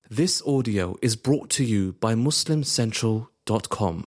This audio is brought to you by MuslimCentral.com.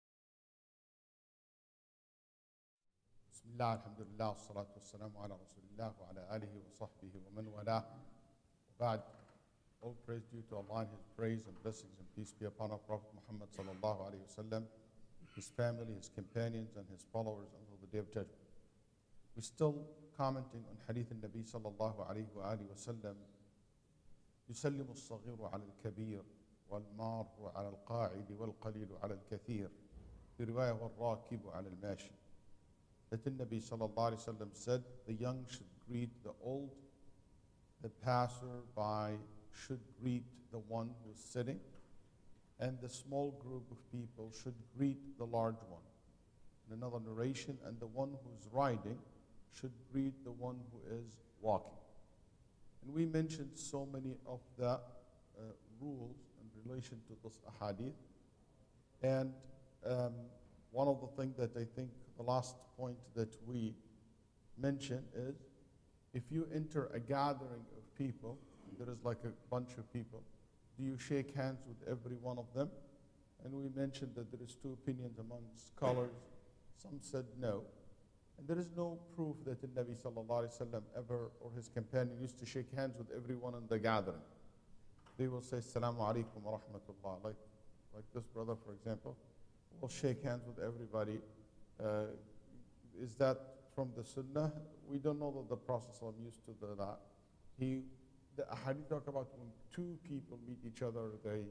بسم الله الحمد لله والصلاة والسلام على رسول الله وعلى آله وصحبه ومن والاه. وبعد, all praise due to Allah and His praise and blessings and peace be upon our Prophet Muhammad sallallahu alaihi wasallam, his family, his companions, and his followers until the day of judgment. We're still commenting on Hadith al-Nabi sallallahu alaihi wasallam. يسلم الصغير على الكبير والمار على القاعد والقليل على الكثير في رواية والراكب على الماشي. That the Nabi sallallahu alaihi wasallam said, the young should greet the old, the passer-by should greet the one who is sitting, and the small group of people should greet the large one. In another narration, and the one who is riding should greet the one who is walking. And we mentioned so many of the rules in relation to this ahadith. And one of the things that I think the last point that we mentioned is, if you enter a gathering of people, there is like a bunch of people, do you shake hands with every one of them? And we mentioned that there is two opinions among scholars. Some said no. And there is no proof that the Nabi sallallahu alaihi wasallam ever or his companion used to shake hands with everyone in the gathering. They will say, Assalamu alaikum wa rahmatullah. Like this brother, for example, will shake hands with everybody. Is that from the Sunnah? We don't know that the Prophet used to do that. The hadith talk about when two people meet each other, they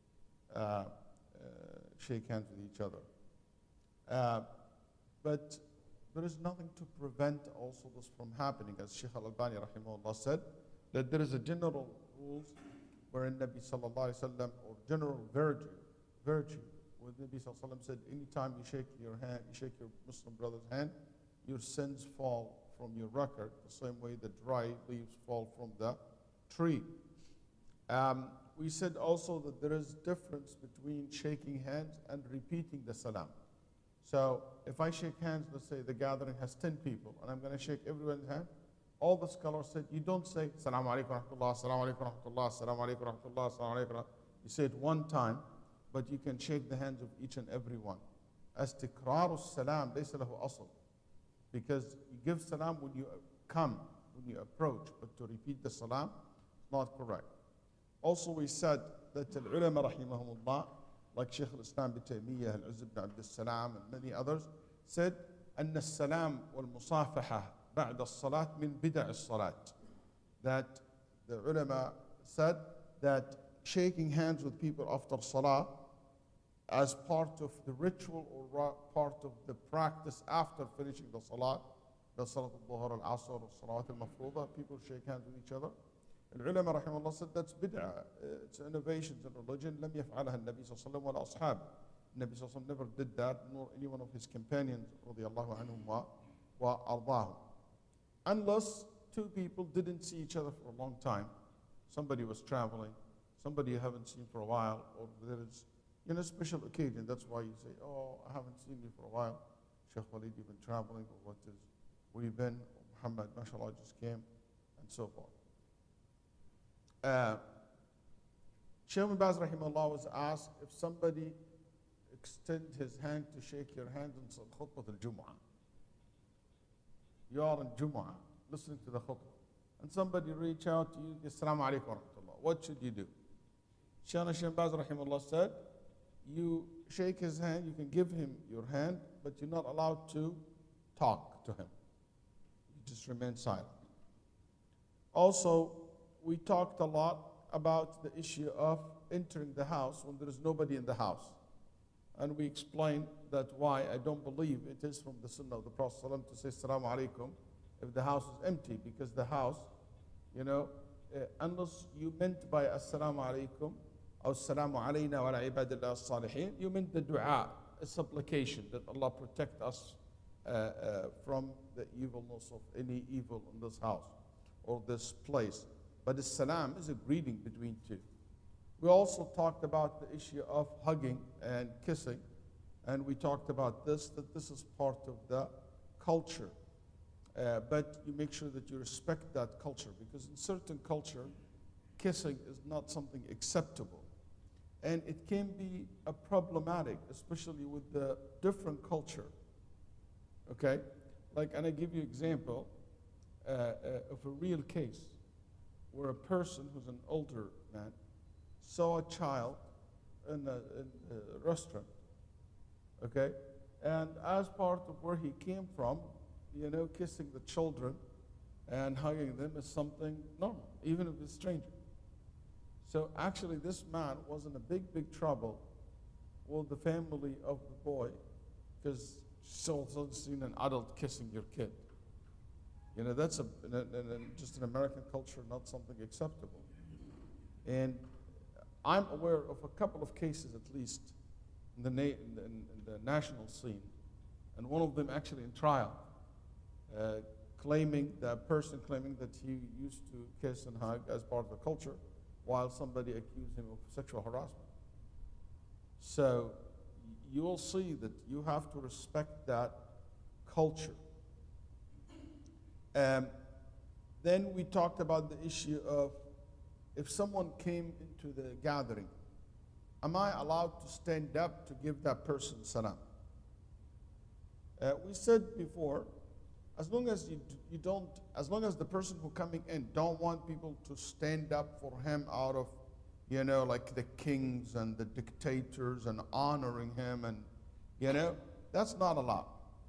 shake hands with each other. But there is nothing to prevent also this from happening. As Shaykh Al-Albani rahimahullah said, that there is a general rules wherein Nabi sallallahu alaihi wasallam, or general virtue, where Nabi sallallahu alaihi wasallam said, anytime you shake your hand, you shake your Muslim brother's hand, your sins fall from your record, the same way the dry leaves fall from the tree. We said also that there is difference between shaking hands and repeating the salam. So if I shake hands, let's say the gathering has 10 people, and I'm going to shake everyone's hand, all the scholars said, you don't say, Assalamu alaikum wa rahmatullah, Assalamu alaikum wa rahmatullah, Assalamu alaikum wa rahmatullah, Assalamu alaikum. You say it one time, but you can shake the hands of each and every one. As tikraru salam, laysa lahu asl. Because you give salam when you come, when you approach, but to repeat the salam, not correct. Also we said that the ulama rahimahumullah, like Shaykh al-Islam ibn Taymiyyah, al-Izz ibn Abd al-Salam, and many others, said, أن السلام والمصافحة بعد الصلاة من بدع الصلاة. That the ulama said that shaking hands with people after salah as part of the ritual or part of the practice after finishing the salah, the salat al-dhuhr, al-asr, or salat al-mafruḍah, people shake hands with each other. العلماء رحمه الله said that's bid'ah. It's innovations in religion. لم يفعلها النبي صلى الله عليه وسلم ولا أصحاب. النبي صلى الله عليه وسلم never did that, nor any one of his companions رضي الله عنهم وأرضاهم. Unless two people didn't see each other for a long time. Somebody was traveling, somebody you haven't seen for a while, or there is a special occasion. That's why you say, oh, I haven't seen you for a while. Sheikh Walid, you've been traveling, or where you been? Muhammad, mashallah, just came, and so forth. Shaykh ibn Baz rahimahullah was asked if somebody extend his hand to shake your hand in khutbah al-Jum'ah. You are in Jum'ah, listening to the khutbah, and somebody reach out to you, Assalamu alaikum wa rahmatullah. What should you do? Shaykh ibn Baz rahimahullah said, you shake his hand, you can give him your hand, but you're not allowed to talk to him. You just remain silent. Also, we talked a lot about the issue of entering the house when there is nobody in the house. And we explained that why I don't believe it is from the sunnah of the Prophet ﷺ to say Assalamu alaikum if the house is empty, because the house, unless you meant by Assalamu alaikum or Assalamu alayna wa ala ibadillah as-salihin, you meant the dua, a supplication that Allah protect us from the evilness of any evil in this house or this place. But the salam is a greeting between two. We also talked about the issue of hugging and kissing, and we talked about that this is part of the culture. But you make sure that you respect that culture, because in certain culture, kissing is not something acceptable. And it can be a problematic, especially with the different culture. Okay? Like, and I give you example of a real case where a person who's an older man saw a child in a restaurant, okay? And as part of where he came from, you know, kissing the children and hugging them is something normal, even if it's a stranger. So actually this man was in a big, big trouble with the family of the boy because she's also seen an adult kissing your kid. You know, that's just an American culture, not something acceptable. And I'm aware of a couple of cases, at least, in the national scene, and one of them actually in trial, claiming that he used to kiss and hug as part of the culture, while somebody accused him of sexual harassment. So you will see that you have to respect that culture. Then we talked about the issue of if someone came into the gathering, am I allowed to stand up to give that person salam? We said before, as long as you don't, as long as the person who coming in don't want people to stand up for him out of, you know, like the kings and the dictators and honoring him, and, you know, that's not allowed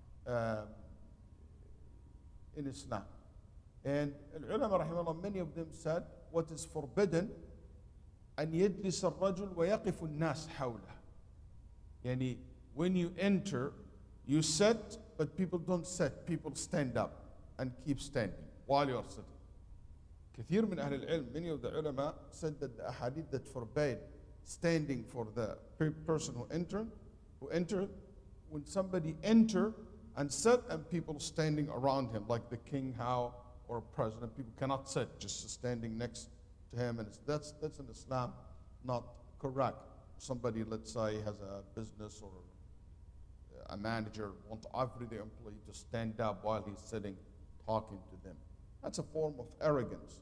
in Islam. And ulama rahimahullah, many of them said what is forbidden أن يجلس الرجل ويقف الناس حوله. Yani when you enter, you sit, but people don't sit, people stand up and keep standing while you are sitting. كثير من أهل العلم, many of the ulama said that the ahadith that forbade standing for the person who entered, when somebody enter and sit and people standing around him, like the king, how, or president, people cannot sit, just standing next to him, and that's in Islam not correct. Somebody, let's say, has a business or a manager wants every employee to stand up while he's sitting talking to them. That's a form of arrogance.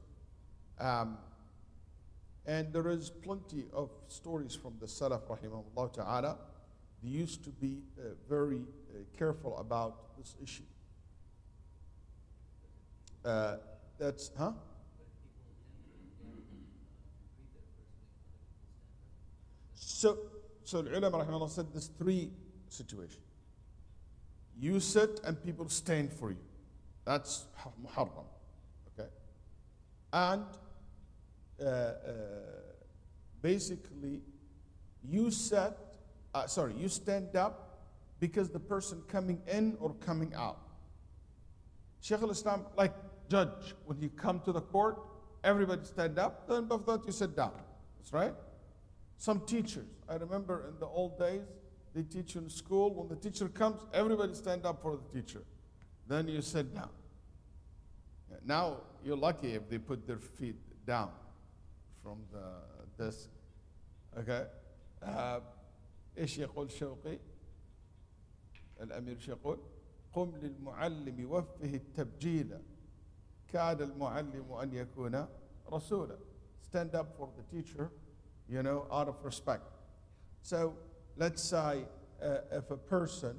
And there is plenty of stories from the Salaf, rahimahullah ta'ala. They used to be very careful about this issue. That's, huh? So the ulama, rahimahullah, said there's three situations. You sit and people stand for you. That's muharram. Okay? And basically, you stand up because the person coming in or coming out. Shaykh al-Islam, like judge, when he come to the court, everybody stand up, then above that you sit down. That's right? Some teachers, I remember in the old days, they teach in school, when the teacher comes, everybody stand up for the teacher. Then you sit down. Now, you're lucky if they put their feet down from the desk. Okay? ايش يقول شوقي؟ الأمير ايش يقول؟ قم للمعلم وفه التبجيل كاد المعلم أن يكون رسولا. Stand up for the teacher, you know, out of respect. So let's say if a person,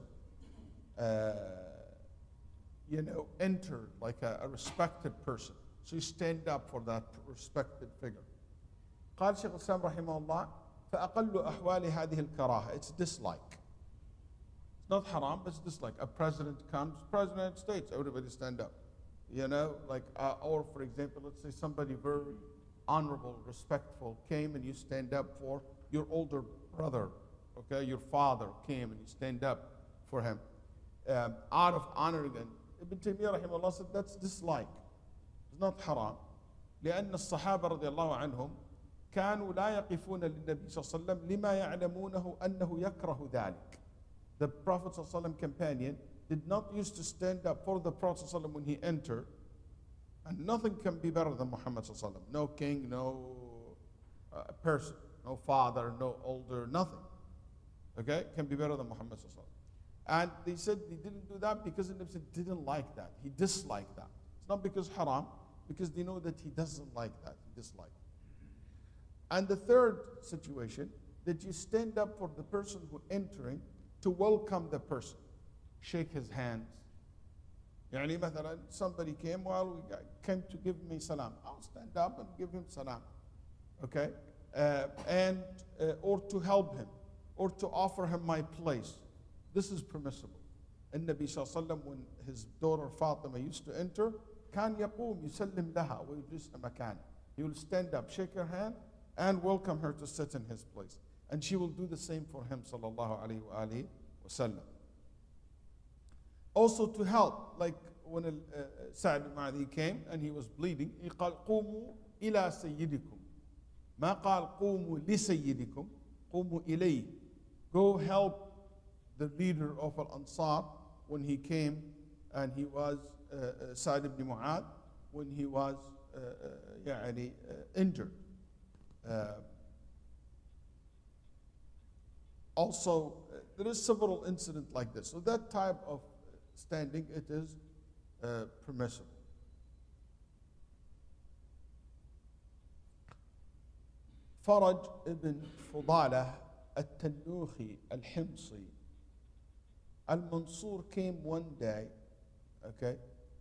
you know, entered like a respected person, so you stand up for that respected figure. قال شيخ الإسلام رحمه الله فأقل أحوال هذه الكراهة, it's dislike. It's not haram, but it's dislike. A president comes, president states, everybody stand up. You know, like, or for example, let's say somebody very honorable, respectful came and you stand up for your older brother, okay? Your father came and you stand up for him. Out of honor again. Ibn Taymiyyah rahimahullah said that's dislike. It's not haram. لأن الصحابة رضي الله عنهم كانوا لا يقفون للنبي صلى الله عليه وسلم لما يعلمونه أنه يكره ذلك. The Prophet صلى الله عليه وسلم companion did not used to stand up for the Prophet صلى الله عليه وسلم when he entered. And nothing can be better than Muhammad صلى الله عليه وسلم. No king, no person, no father, no older, nothing. Okay? Can be better than Muhammad صلى الله عليه وسلم. And they said they didn't do that because the Nabi didn't like that. He disliked that. It's not because haram, because they know that he doesn't like that. He disliked. And the third situation, that you stand up for the person who entering to welcome the person. Shake his hands. يعني مثلا somebody came, came to give me salam. I'll stand up and give him salam. Okay? Or to help him, or to offer him my place. This is permissible. And Nabi sallallahu alaihi wasallam, when his daughter Fatima used to enter, كان يقوم يسلم لها ويجلس مكانه. He will stand up, shake her hand, and welcome her to sit in his place. And she will do the same for him, sallallahu alaihi wasallam. Also to help, like when Sa'd ibn Mu'adh came and he was bleeding, he قال قوموا إلى سيدكم. ما قال قوموا لسيدكم, قوموا إليه. Go help the leader of Al-Ansar when he came, and he was Sa'd ibn Mu'adh, when he was injured. Also, there is several incidents like this. So that type of standing, it is permissible. Faraj ibn Fudalah al-Tannuhi al-Himsi, Al-Mansur came one day, okay,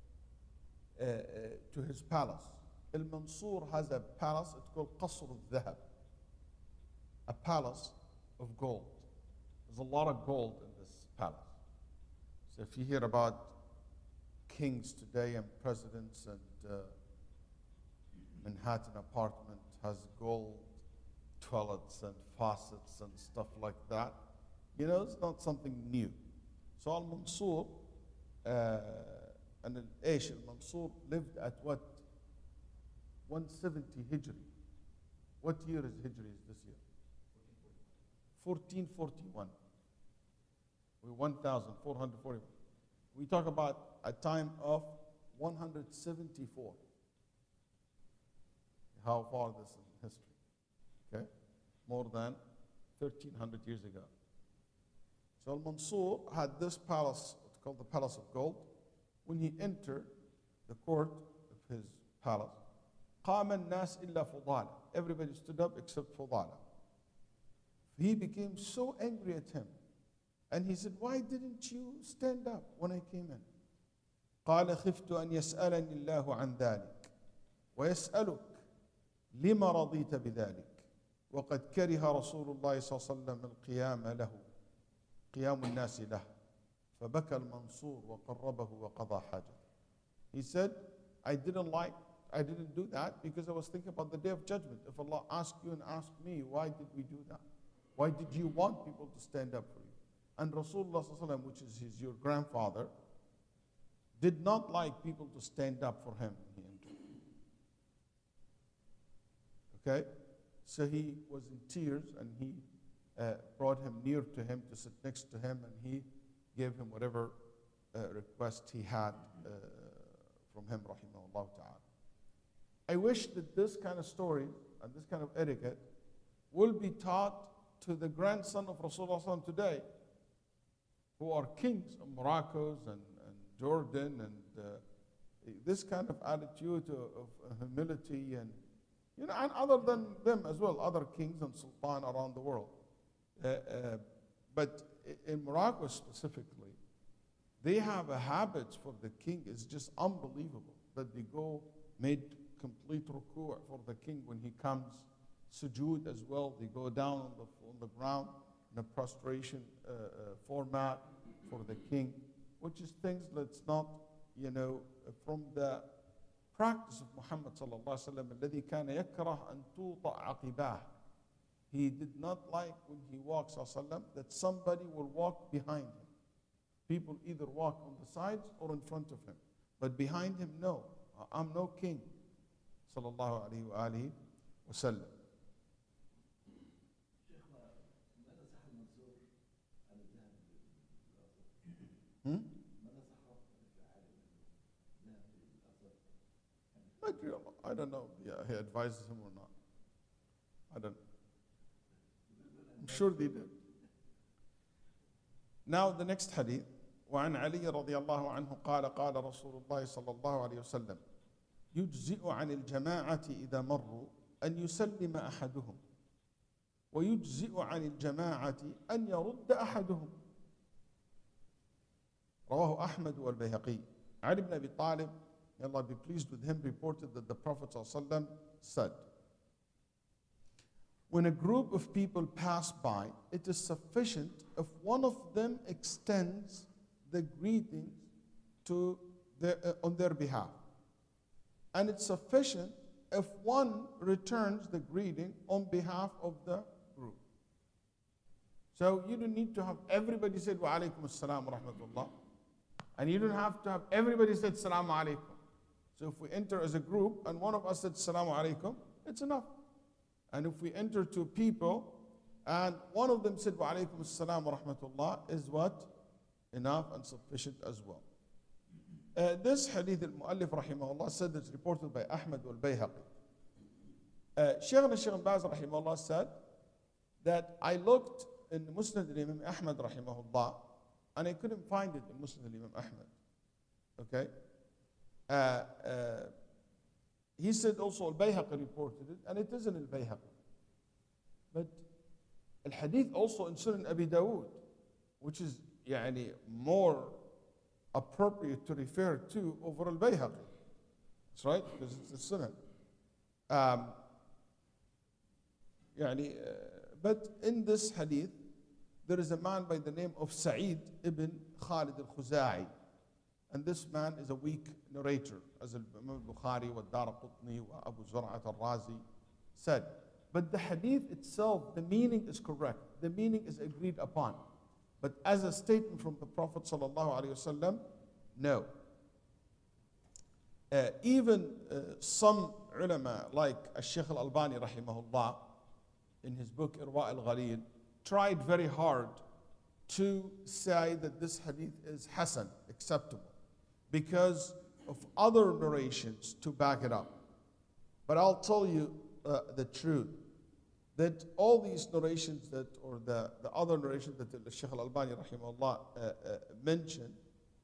to his palace. Al-Mansur has a palace, it's called Qasr al-Dhahab, a palace of gold. There's a lot of gold in this palace. So if you hear about kings today and presidents, and Manhattan apartment has gold toilets and faucets and stuff like that, you know, it's not something new. So Al-Mansur and Al-Mansur lived at what? 170 Hijri. What year is Hijri this year? 1441. We're 1441. We talk about a time of 174. How far this is in history? Okay? More than 1300 years ago. So Al-Mansur had this palace, it's called the Palace of Gold. When he entered the court of his palace, قام الناس إلا فضالة. Everybody stood up except Fudala. He became so angry at him. And he said, why didn't you stand up when I came in? قال خفت أن يسألني الله عن ذلك ويسألك لما رضيت بذلك وقد كره رسول الله صلى الله عليه وسلم القيام له قيام الناس له فبكى المنصور وقربه وقضى حاجته. He said, I didn't do that because I was thinking about the day of judgment. If Allah asked you and asked me, why did we do that? Why did you want people to stand up for you? And Rasulullah sallallahu alaihi wasallam, which is your grandfather, did not like people to stand up for him when he entered. Okay? So he was in tears, and he brought him near to him to sit next to him, and he gave him whatever request he had from him, rahimahullah ta'ala. I wish that this kind of story and this kind of etiquette will be taught to the grandson of Rasulullah today, who are kings of Morocco and Jordan, and this kind of attitude of humility, and and other than them as well, other kings and sultan around the world. But in Morocco specifically, they have a habit for the king. It's just unbelievable that they made complete ruku' for the king when he comes. Sujood as well. They go down on the ground in a prostration format for the king, which is things that's not, from the practice of Muhammad sallallahu alaihi wasallam. الذي كان يكره أن توطأ عقباه. He did not like when he walks that somebody will walk behind him. People either walk on the sides or in front of him, but behind him, no. I'm no king. Sallallahu alaihi wa alihi wasallam. I don't know. Yeah, he advises him or not. I don't know. I'm sure they did. Now the next hadith. وعن علي رضي الله عنه قال قال رسول الله صلى الله عليه وسلم يجزئ عن الجماعة إذا مروا أن يسلم أحدهم ويجزئ عن الجماعة أن يرد أحدهم. رواه أحمد والبيهقي. Ali ibn Abi Talib, may Allah be pleased with him, reported that the Prophet ﷺ said, when a group of people pass by, it is sufficient if one of them extends the greetings on their behalf. And it's sufficient if one returns the greeting on behalf of the group. So you don't need to have everybody say wa alaykum assalam wa rahmatullah. And you don't have to have everybody say assalamu alaikum. So if we enter as a group and one of us said assalamu alaikum, it's enough. And if we enter two people and one of them said wa alaykum assalam wa rahmatullah, is what? Enough and sufficient as well. This hadith al-Mu'allif rahimahullah said it's reported by Ahmad al-Bayhaqi. Shaykh Baz rahimahullah said that I looked in the Musnad al-Imam Ahmad rahimahullah and I couldn't find it in Musnad al-Imam Ahmad. Okay? He said also al-Bayhaqi reported it, and it isn't al-Bayhaqi. But al-Hadith also in Sunan Abi Dawood, which is more appropriate to refer to over al-Bayhaqi. That's right, because it's the Sunan. But in this hadith, there is a man by the name of Sa'id ibn Khalid al-Khuza'i. And this man is a weak narrator, as Imam Bukhari, wa Daraqutni, wa Abu Zur'at al-Razi said. But the hadith itself, the meaning is correct. The meaning is agreed upon. But as a statement from the Prophet sallallahu alaihi wasallam, no. Even some ulama, like Shaykh al-Albani rahimahullah, in his book Irwa al-Ghalil, tried very hard to say that this hadith is hasan, acceptable, because of other narrations to back it up. But I'll tell you the truth, that all these narrations or the other narrations that Shaykh al-Albani rahimahullah mentioned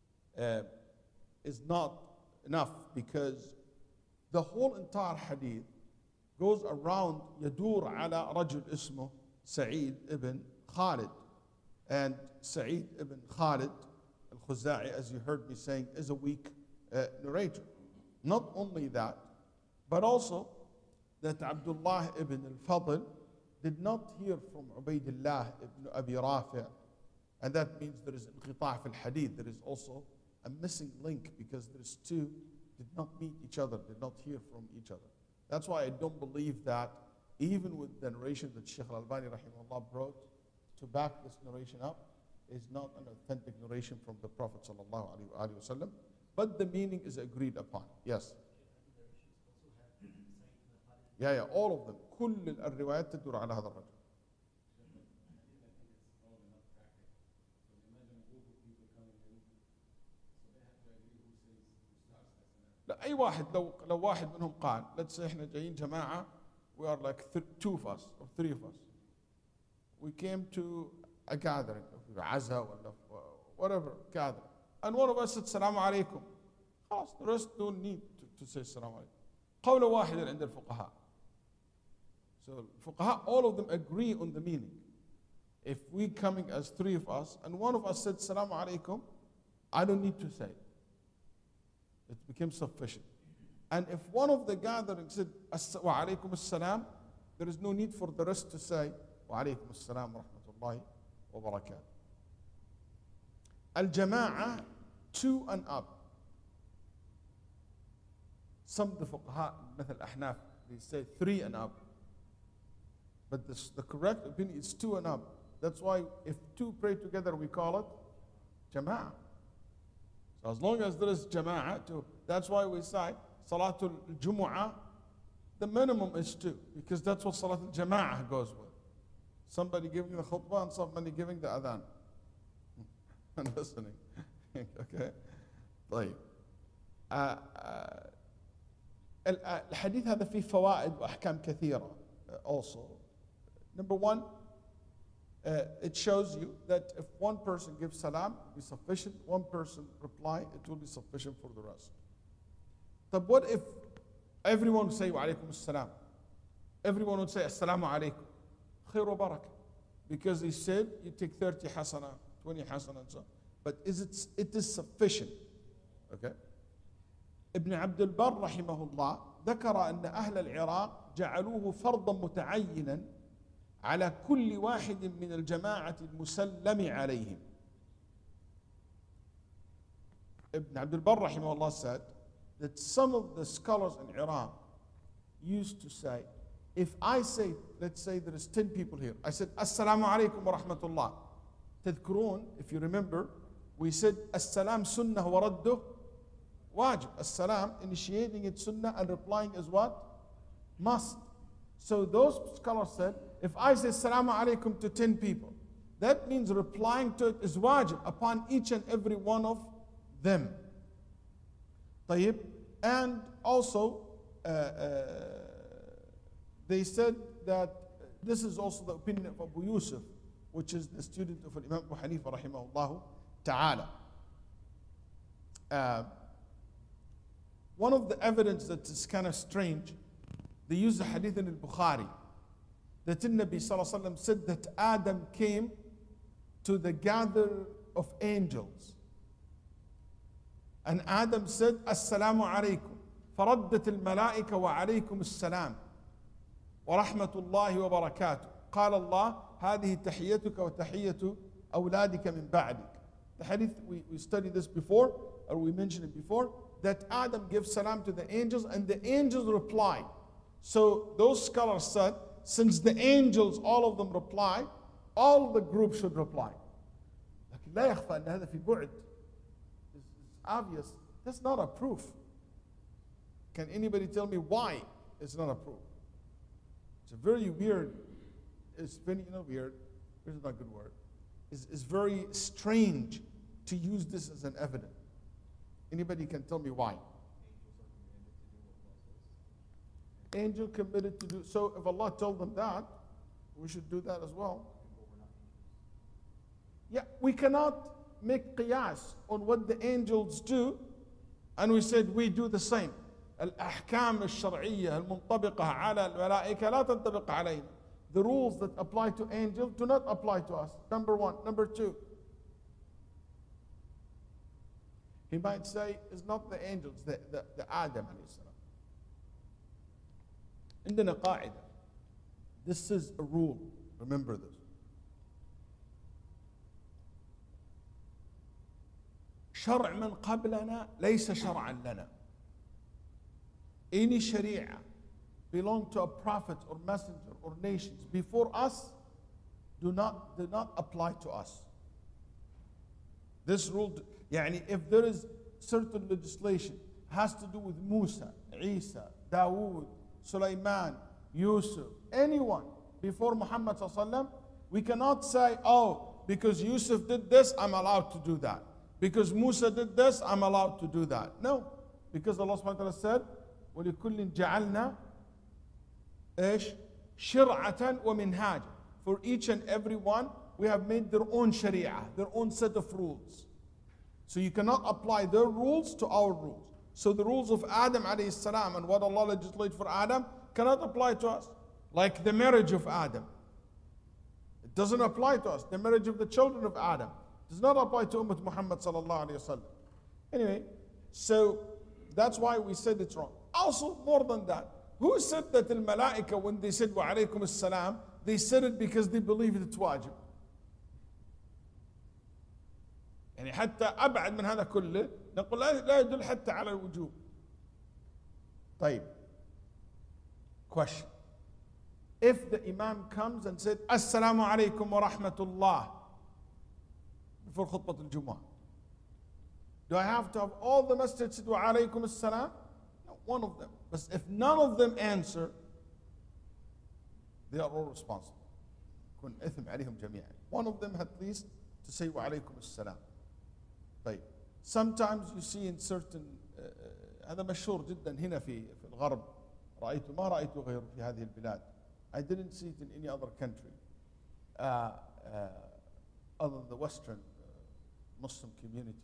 is not enough, because the whole entire hadith goes around يدور على رجل اسمه Sa'id ibn Khalid. And Sa'id ibn Khalid al-Khuza'i, as you heard me saying, is a weak narrator. Not only that, but also that Abdullah ibn al-Fadl did not hear from Ubaydullah ibn Abi Rafi'. And that means there is inqita' fil hadith. There is also a missing link, because there is two did not meet each other, did not hear from each other. That's why I don't believe that even with the narration that Shaykh al-Albani rahimahullah brought to back this narration up, is not an authentic narration from the Prophet sallallahu alaihi wasallam, but the meaning is agreed upon. Yes. Yeah, all of them. كل الروايات تدور على هذا الرجل. لا أي واحد لو واحد منهم قال let's say إحنا جايين جماعة, we are like two of us or three of us. We came to a gathering, عزا ولا whatever gathering, and one of us said السلام عليكم. خلاص, the rest don't need to say السلام عليكم. قول واحد عند الفقهاء. So الفقهاء, all of them agree on the meaning. If we coming as three of us and one of us said السلام عليكم, I don't need to say it. It became sufficient. And if one of the gathering said wa alaykum assalam, there is no need for the rest to say wa alaykum assalam wa rahmatullahi wa barakatuh. Al-jama'ah, two and up. Some of the fuqaha, مثل Ahnaf, they say three and up. But the correct opinion is two and up. That's why if two pray together, we call it jama'ah. So as long as there is jama'ah, too, that's why we say Salatul Jumu'ah, the minimum is two, because that's what Salatul Jama'ah goes with. Somebody giving the khutbah and somebody giving the adhan. And listening. Okay? طيب. الحديث هذا فيه فوائد وأحكام كثيرة also. Number one, it shows you that if one person gives salam, it will be sufficient. One person reply, it will be sufficient for the rest. But what if everyone say wa alaykum assalam? everyone would say Assalamu alaikum, khair wa barakah. Because he said you take 30 hasana, 20 hasana and so on. But it is sufficient. Okay? ابن عبد البر رحمه الله ذكر أن أهل العراق جعلوه فرضا متعينا على كل واحد من الجماعة المسلم عليهم. Ibn Abdul Barr rahimahullah said that some of the scholars in Iraq used to say, if I say, let's say there is 10 people here, I said, Assalamu alaikum wa rahmatullah. تذكرون, if you remember, we said, As-salam sunnah wa radduh wajib. As-salam, initiating it sunnah and replying is what? Must. So those scholars said, if I say Assalamu alaikum to 10 people, that means replying to it is wajib upon each and every one of them. طيب. And also, they said that this is also the opinion of Abu Yusuf, which is the student of Imam Abu Hanifa rahimahullah ta'ala. One of the evidence that is kind of strange, they use a hadith in al-Bukhari that the Nabi sallallahu alaihi wasallam said that Adam came to the gather of angels. And Adam said, Assalamu alaikum. فردت الملائكة وعليكم السلام ورحمة الله وبركاته. قال الله هذه تحيتك وتحية أولادك من بعدك. The hadith, we studied this before, or we mentioned it before, that Adam gives salam to the angels and the angels reply. So those scholars said, since the angels, all of them reply, all the group should reply. لكن لا يخفى أن هذا في بعد. It's obvious. That's not a proof. Can anybody tell me why it's not a proof? It's a very weird, it's very, weird, this is not a good word. It's very strange to use this as an evidence. Anybody can tell me why? Angel committed to do, so if Allah told them that, we should do that as well. Yeah, we cannot make qiyas on what the angels do, and we said we do the same. الأحكام الشرعية المنطبقة على الملائكة لا تنطبق علينا. The rules that apply to angels do not apply to us. Number one. Number two, he might say it's not the angels, the Adam عليه السلام. عندنا قاعدة. This is a rule. Remember this. شرع من قبلنا ليس شرعا لنا. Any sharia belong to a prophet or messenger or nations before us do not apply to us. This rule, يعني if there is certain legislation has to do with Musa, Isa, Dawood, Sulaiman, Yusuf, anyone before Muhammad sallallahu alaihi wasallam, we cannot say, oh, because Yusuf did this, I'm allowed to do that. Because Musa did this, I'm allowed to do that. No, because Allah subhanahu wa ta'ala said, وَلِكُلٍّ جَعَلْنَا إيش شِرْعَةً وَمِنْهَاجًا. For each and every one, we have made their own sharia, their own set of rules. So you cannot apply their rules to our rules. So the rules of Adam alayhi salam and what Allah legislated for Adam cannot apply to us. Like the marriage of Adam. It doesn't apply to us. The marriage of the children of Adam does not apply to Ummah Muhammad sallallahu alayhi wa sallam. Anyway, so that's why we said it's wrong. Also, more than that, who said that the Malaika, when they said wa alaykum as-salam, they said it because they believed it's wajib? يعني حتى أبعد من هذا كله نقول لا يدل حتى على الوجوب. طيب. Question. If the Imam comes and said Assalamu alaikum wa rahmatullah before khutbah al-Jumu'ah, do I have to have all the masjid said wa alaykum as-salam? No, one of them. But if none of them answer, they are all responsible. كن إثم عليهم جميعا. One of them at least to say wa alaykum as-salam. طيب. Sometimes you see in certain هذا مشهور جدا هنا في الغرب رأيت ما رأيت غيره في هذه البلاد. I didn't see it in any other country other than the Western Muslim community.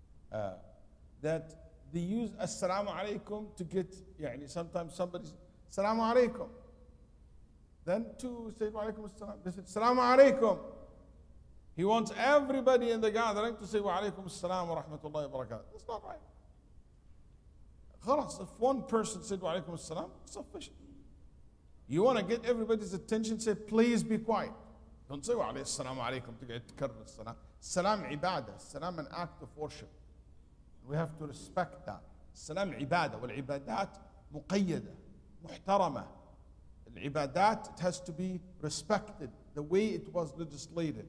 That they use Assalamu alaikum to get, يعني sometimes Assalamu alaikum. Then two say wa alaikum assalam. They said Assalamu alaikum. He wants everybody in the gathering to say wa alaikum assalam wa rahmatullahi wa barakatuh. That's not right. Khalas, if one person said wa alaikum assalam, it's sufficient. You want to get everybody's attention, say please be quiet. Don't say wa assalamu alaikum to get تكرر salam. Salam ibadah. Salam an act of worship. We have to respect that. Salam ibadah. والعبادات مقيدة محترمة. العبادات, it has to be respected the way it was legislated.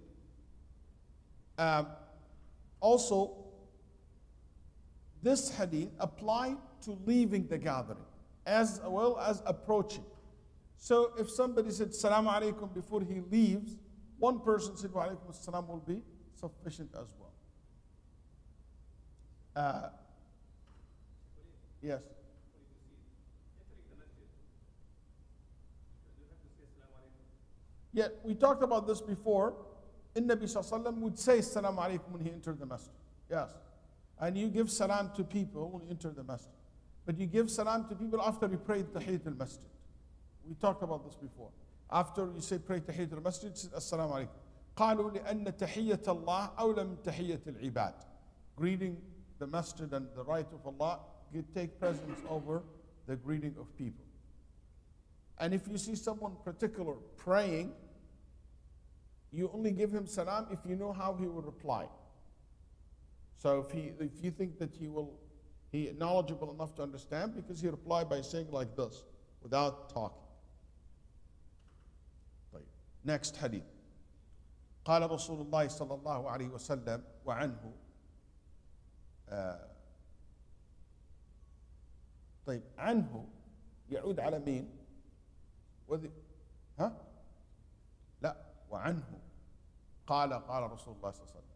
Also, this hadith applied to leaving the gathering as well as approaching. So if somebody said Salaam alaikum before he leaves, one person said wa alaikum assalam will be sufficient as well. Yes. Yeah, we talked about this before. Nabi Sallallahu Alaihi Wasallam would say Salaam alaikum when he entered the masjid. Yes. And you give salam to people when you enter the masjid. But you give salam to people after you pray Tahiyyat al-Masjid. We talked about this before. After you say pray Tahiyyat al-Masjid, say Assalamu alaikum. قالوا لأن تحية الله أولى من تحية العباد. Greeting the masjid and the right of Allah, you take precedence over the greeting of people. And if you see someone particular praying, you only give him salam if you know how he will reply. So if you think that he knowledgeable enough to understand, because he replied by saying like this, without talking. Next hadith. قال رسول الله صلى الله عليه وسلم وعنه طيب عنه يعود على مين؟ ها؟ لا وعنه قال رسول الله صلى الله عليه وسلم.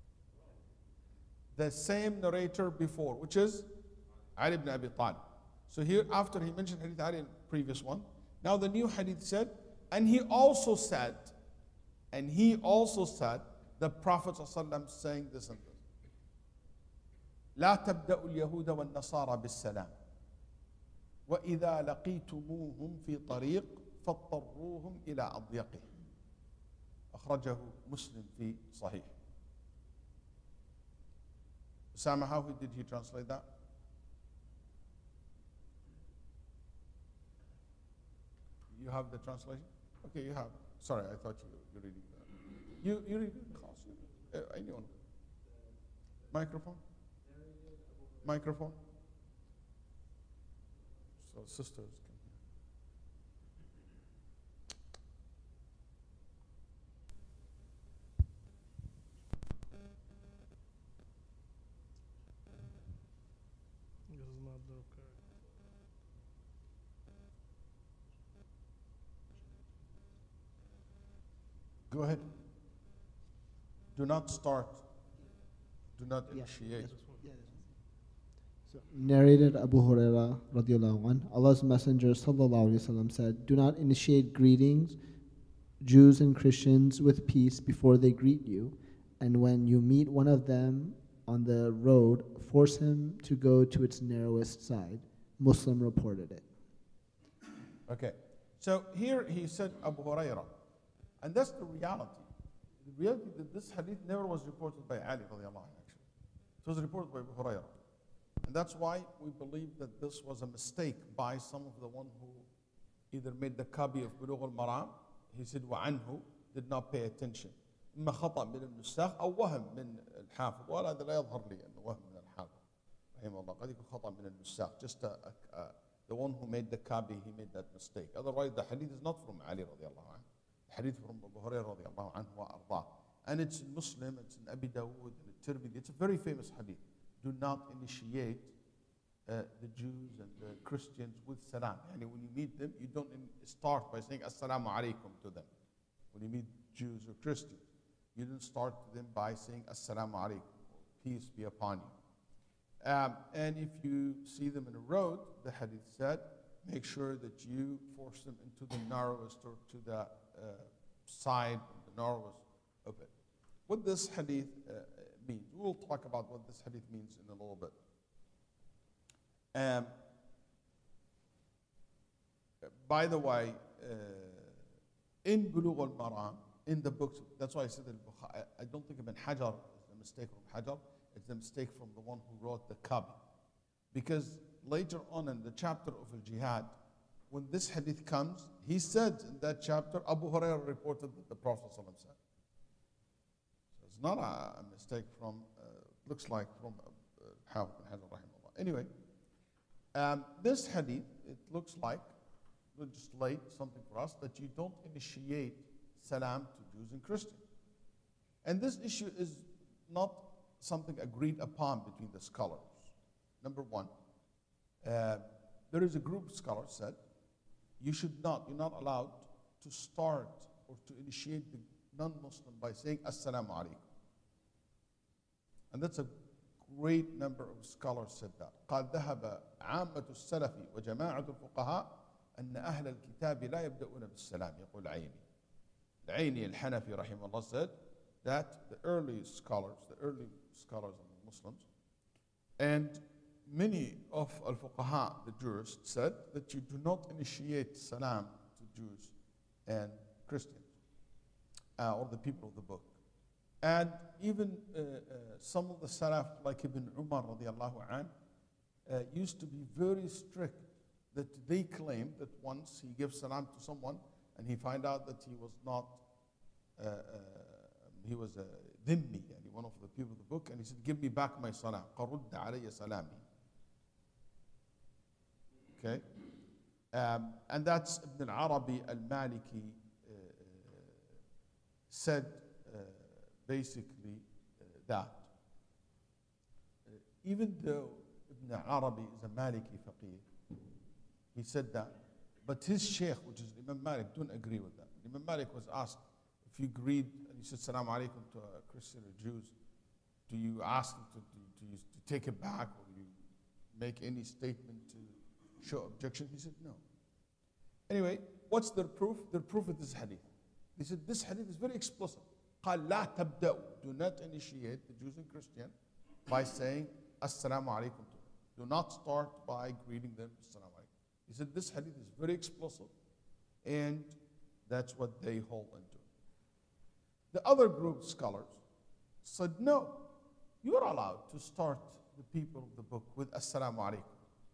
The same narrator before, which is Ali ibn Abi Talib. So here, after he mentioned hadith Ali in the previous one, now the new hadith said, and he also said, the Prophet ﷺ saying this and this. لا تبدأوا اليهود والنصارى بالسلام وإذا لقيتموهم في طريق فاضطروهم إلى أضيقه. أخرجه مسلم في صحيح. Usama, how did he translate that? You have the translation? Okay, you have. Sorry, I thought you reading that. You read it, class. Anyone? Microphone? So sisters can hear. This is not the correct. Go ahead. Do not start. Do not initiate. So, narrated Abu Huraira radiallahu anh, Allah's Messenger sallallahu alaihi wasallam said, do not initiate greetings, Jews and Christians, with peace before they greet you, and when you meet one of them on the road, force him to go to its narrowest side. Muslim reported it. Okay. So here he said Abu Huraira. And that's the reality. The reality that this hadith never was reported by Ali radiallahu anh, actually. It was reported by Abu Huraira. And that's why we believe that this was a mistake by some of the one who either made the copy of Bulugh al-Maram, he said وعنه, did not pay attention. إما خطأ من النساخ أو وهم من الحافظ، وهذا لا يظهر لي أنه وهم من الحافظ رحمه الله، قد يكون خطأ من النساخ. Just the one who made the copy, he made that mistake. Otherwise, the hadith is not from Ali radiallahu anh. The hadith from Abu Hurairah radiallahu anhu wa ardah. And it's in Muslim, it's in Abi Dawood, and Tirmidhi. It's a very famous hadith. Do not initiate the Jews and the Christians with salam. And when you meet them, you don't start by saying assalamu alaikum to them. When you meet Jews or Christians, you don't start them by saying assalamu alaikum, peace be upon you. And if you see them in a road, the hadith said, make sure that you force them into the narrowest or to the side, the narrowest of it. What this hadith means, we'll talk about what this hadith means in a little bit. by the way, in Bulugh al-Maram, in the books, that's why I said al-Bukhari, I don't think Ibn Hajar is the mistake from Hajar, it's the mistake from the one who wrote the copy. Because later on in the chapter of al-Jihad, when this hadith comes, he said in that chapter, Abu Hurairah reported that the Prophet ﷺ said. So it's not a mistake from, looks like from Hafid bin Hajar rahimahullah. Anyway, this hadith, it looks like, legislate something for us, that you don't initiate salam to Jews and Christians. And this issue is not something agreed upon between the scholars. Number one, there is a group of scholars said, you're not allowed to start or to initiate the non-Muslim by saying Assalamu alaikum. And that's a great number of scholars said that. قال ذهب عامة السلف وجماعة الفقهاء أن أهل الكتاب لا يبدأون بالسلام يقول العيني الحنفي رحمه الله said that the early scholars of Muslims, and many of al-fuqaha, the jurists, said that you do not initiate salam to Jews and Christians, or the people of the book. And even some of the salaf, like Ibn Umar radiallahu an, used to be very strict, that they claim that once he gives salam to someone and he find out that he was not, he was a dhimmi, one of the people of the book, and he said, give me back my salam. قَرُدَّ عَلَيَّ salami. Okay? And that's Ibn al-Arabi al-Maliki said basically that. Even though Ibn al-Arabi is a Maliki faqih, he said that, but his sheikh, which is Imam Malik, don't agree with that. Imam Malik was asked, if you greet and you said Salaam alaikum to a Christian or Jews, do you ask them to take it back, or you make any statement to show objection? He said no. Anyway, what's their proof? Their proof is this hadith. They said this hadith is very explicit. قال لا تبدأوا, do not initiate the Jews and Christians by saying Assalamu alaikum to them. Do not start by greeting them Assalamu alaikum. He said this hadith is very explicit, and that's what they hold into. The other group of scholars said no, you are allowed to start the people of the book with Assalamu alaikum.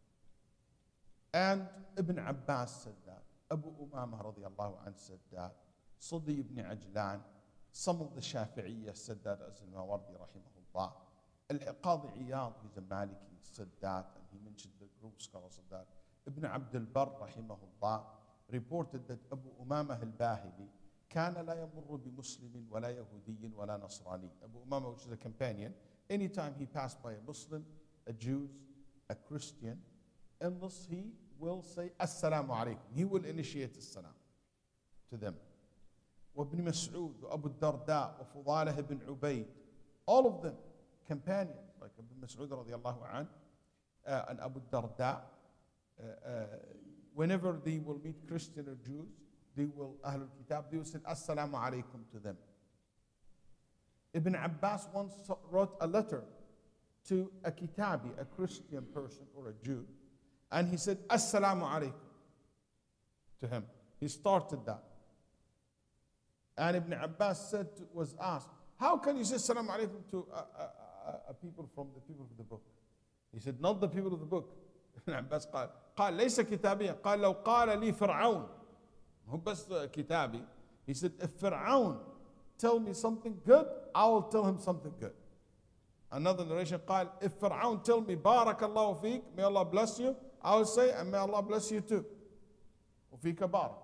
And Ibn Abbas said that. Abu Umamah radiallahu anhu said that. Sudi ibn Ajlan, some of the Shafi'iyya said that, as al-Mawardi rahimahullah. Al-Qadi Iyad, he's a Maliki, said that, and he mentioned the group of scholars of that. Ibn Abd al-Barr rahimahullah reported that Abu Umamah al-Bahili كان لا يمر بمسلم ولا يهودي ولا نصراني. Abu Umamah, which is a companion, anytime he passed by a Muslim, a Jew, a Christian, unless he will say Assalamu alaikum. He will initiate as-salam to them. وابن مسعود وأبو الدرداء وفضالة بن عبيد, all of them companions, like Ibn Mas'ud radiallahu anh, and Abu Darda, whenever they will meet Christian or Jews, they will, Ahlul Kitab, they will say Assalamu alaikum to them. Ibn Abbas once wrote a letter to a Kitabi, a Christian person or a Jew, and he said Assalamu alaikum to him. He started that. And Ibn Abbas was asked, how can you say Assalamu alaikum to people from the people of the book? He said, not the people of the book. Ibn Abbas قال ليس كتابيا, قال لو قال لي فرعون, هو بس كتابي. He said, if Fir'aun tell me something good, I will tell him something good. Another narration قال, if Fir'aun tell me بارك الله فيك, may Allah bless you, I will say, and may Allah bless you too. وفيك بارك.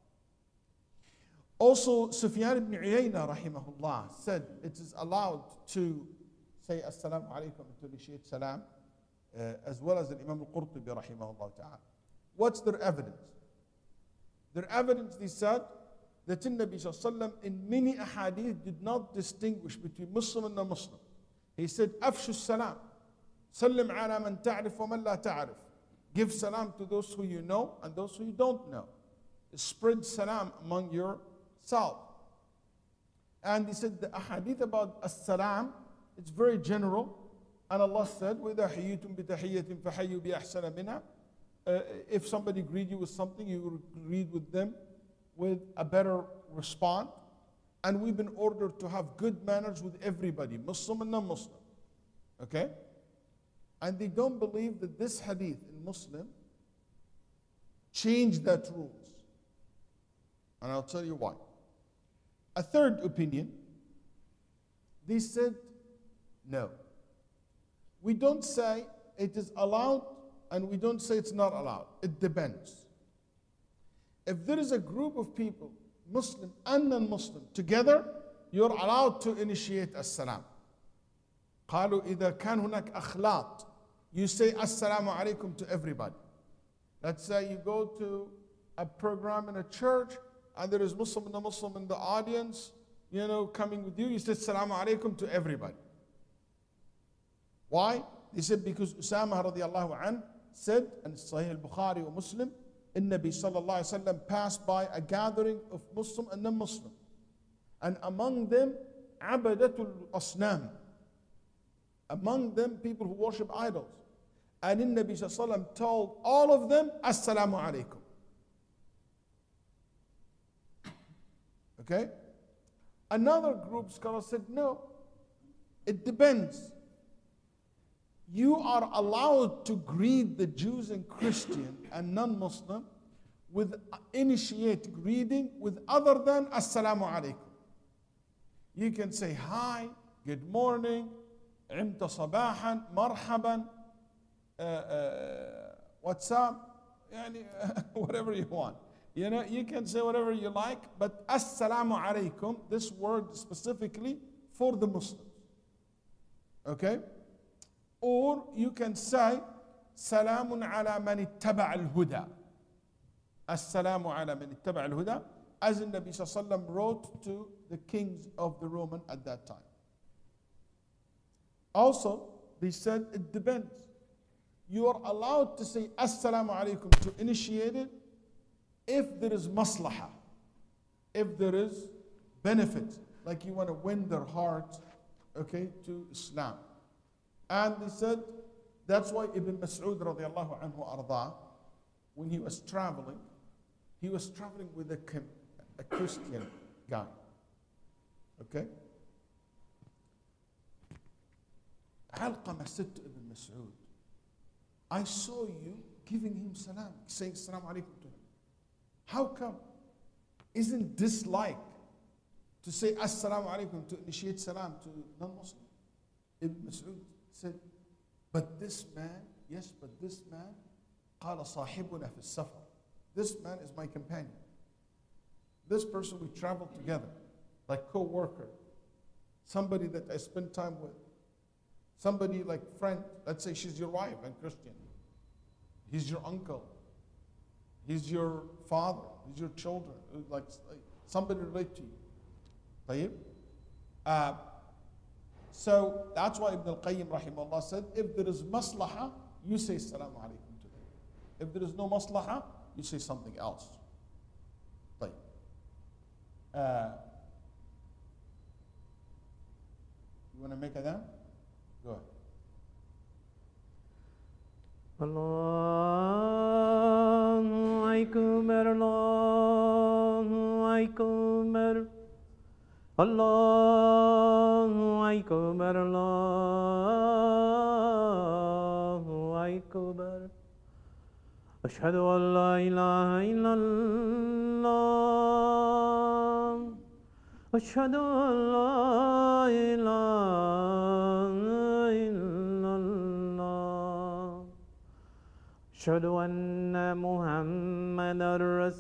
Also, Sufyan ibn Uyayna rahimahullah said it is allowed to say Assalamu alaikum, to initiate salam, as well as the Imam al-Qurtubi rahimahullah ta'ala. What's their evidence? Their evidence, they said, that the Nabi sallallahu alaihi wasallam in many ahadith did not distinguish between Muslim and non-Muslim. He said, Afshu salam, sallim ala man ta'rif wa man la ta'rif. Give salam to those who you know and those who you don't know. Spread salam among yourself. And he said the ahadith about as-salam, it's very general. And Allah said, وَإِذَا حَيِّيتُمْ بِتَحِيَّةٍ فَحَيُّوا بِأَحْسَنَ مِنْهَا if somebody greet you with something, you greet with them with a better response. And we've been ordered to have good manners with everybody, Muslim and non-Muslim. Okay? And they don't believe that this hadith in Muslim changed that rules. And I'll tell you why. A third opinion, they said, no. We don't say it is allowed and we don't say it's not allowed. It depends. If there is a group of people, Muslim and non-Muslim, together, you're allowed to initiate as-salam. قالوا إذا كان هناك أخلاط, you say assalamu alaikum to everybody. Let's say you go to a program in a church and there is Muslim and non-Muslim in the audience, coming with you, you say assalamu alaikum to everybody. Why? They said because Usama radiallahu anhu said, and Sahih al-Bukhari or Muslim, Nabi sallallahu alayhi wa sallam passed by a gathering of Muslim and non-Muslim. And among them, abadatul asnam. Among them, people who worship idols. And Nabi sallallahu alayhi wa sallam told all of them, assalamu alaikum. Okay? Another group scholar said, no, it depends. You are allowed to greet the Jews and Christian and non-Muslim with initiate greeting with other than assalamu alaikum. You can say hi, good morning, imta sabahan, marhaban, what's up, whatever you want. You can say whatever you like, but assalamu alaikum, this word specifically for the Muslims. Okay? Or you can say, Salamun ala man ittaba al-huda. Assalamu ala man ittaba al-huda, as the Nabi sallallahu alayhi wa sallam wrote to the kings of the Roman at that time. Also, they said it depends. You are allowed to say Assalamu alaikum to initiate it if there is maslahah, if there is benefit, like you want to win their heart, okay, to Islam. And they said, that's why Ibn Mas'ud radiallahu anhu arda, when he was traveling with a Christian guy. Okay? Alqamah said to Ibn Mas'ud, I saw you giving him salam, saying salam alaikum to him. How come? Isn't this like to say assalamu alaikum to initiate salam to non-Muslim? Ibn Mas'ud said, but this man, قال صاحبنا في السفر. This man is my companion. This person we travel together, like co-worker, somebody that I spend time with, somebody like friend. Let's say she's your wife and Christian. He's your uncle. He's your father. He's your children. Like somebody relate to you. طيب? So that's why Ibn al-Qayyim rahimahullah said, if there is maslahah, you say assalamu alaikum to them. If there is no maslahah, you say something else. طيب. You want to make adhan? Go ahead. Allahu Akbar, Allahu Akbar. Allahu Akbar, Allahu Akbar. Ashhadu an la ilaha illallah. Ashhadu an la ilaha illallah. Ashhadu anna Muhammadan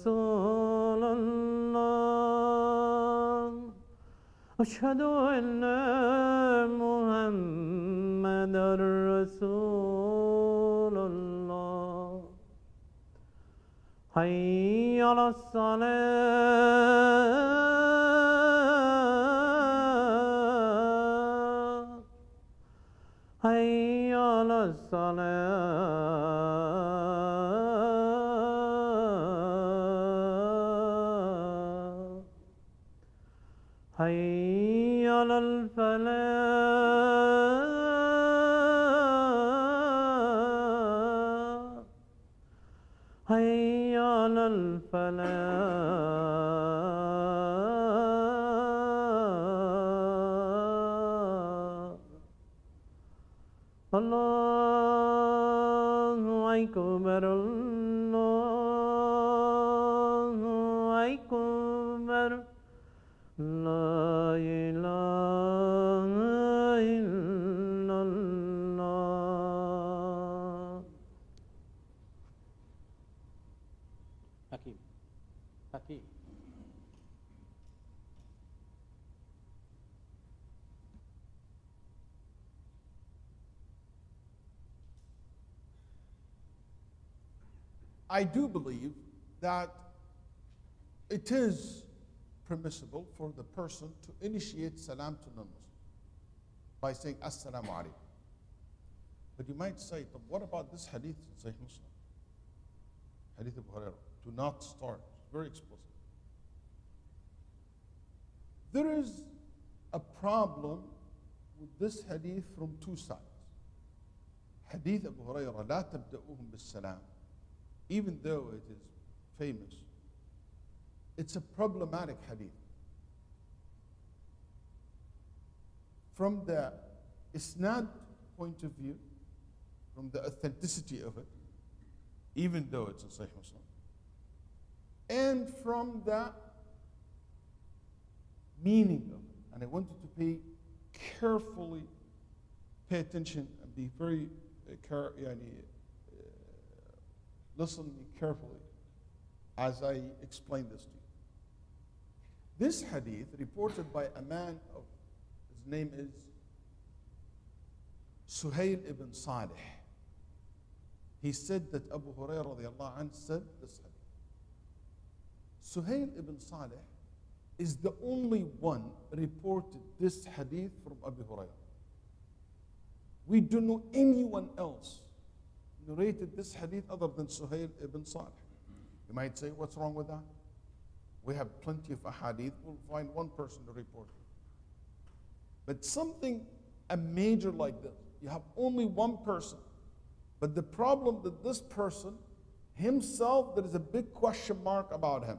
Rasulullah. أشهد أن محمدا رسول الله. حي على الصلاة. حي على الصلاة. حي على الفلاح. الله أكبر الله أكبر لا إله إلا الله. Hakim. Hakim. I do believe that it is permissible for the person to initiate salam to non-Muslims by saying Assalamu alaikum. But you might say, "But what about this hadith in Sahih Muslim? Hadith Abu Hurairah. Do not start. It's very explicit. There is a problem with this hadith from two sides. Hadith Abu Hurairah, لا تبدأوهم بالسلام, even though it is famous, it's a problematic hadith. From the isnad point of view, from the authenticity of it, even though it's in Sahih Muslim, and from the meaning of it. And I want you to pay attention and be very listen carefully as I explain this to you. This hadith, reported by a man of, his name is Suhail ibn Salih. He said that Abu Hurairah radiallahu anhu said this hadith. Suhail ibn Salih is the only one reported this hadith from Abu Hurairah. We don't know anyone else narrated this hadith other than Suhail ibn Salih. You might say, what's wrong with that? We have plenty of ahadith. We'll find one person to report it. But something, a major like this, you have only one person. But the problem that this person himself, there is a big question mark about him.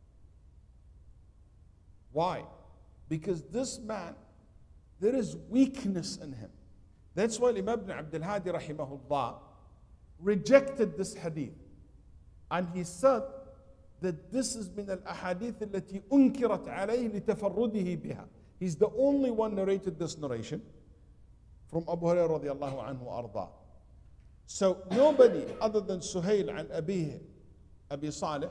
Why? Because this man, there is weakness in him. That's why Imam ibn Abdul Hadi rahimahullah rejected this hadith. And he said that this is min al-ahadith التي أنكرت عليه لتفرده بها. He's the only one narrated this narration from Abu Hurairah radiallahu anhu arda. So nobody other than Suhail and Abi Salih,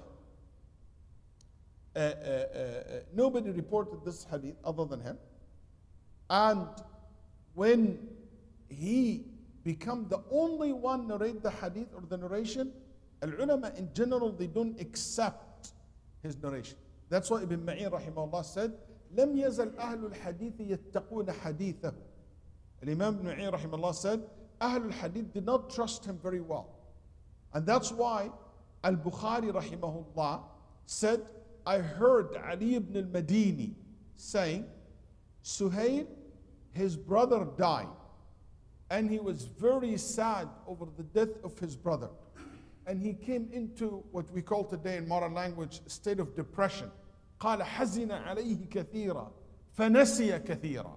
nobody reported this hadith other than him. And when he become the only one narrate the hadith or the narration, al-ulama in general, they don't accept his narration. That's why Ibn Ma'in rahimahullah said, لم يزل أهل الحديث يتقون حديثه. Imam Ibn Ma'in rahimahullah said, Ahlul Hadith did not trust him very well. And that's why Al-Bukhari rahimahullah said, I heard Ali ibn al-Madini saying, Suhail, his brother died. And he was very sad over the death of his brother. And he came into what we call today in modern language, a state of depression. قال حزن عليه كثيرا فنسي كثيرا.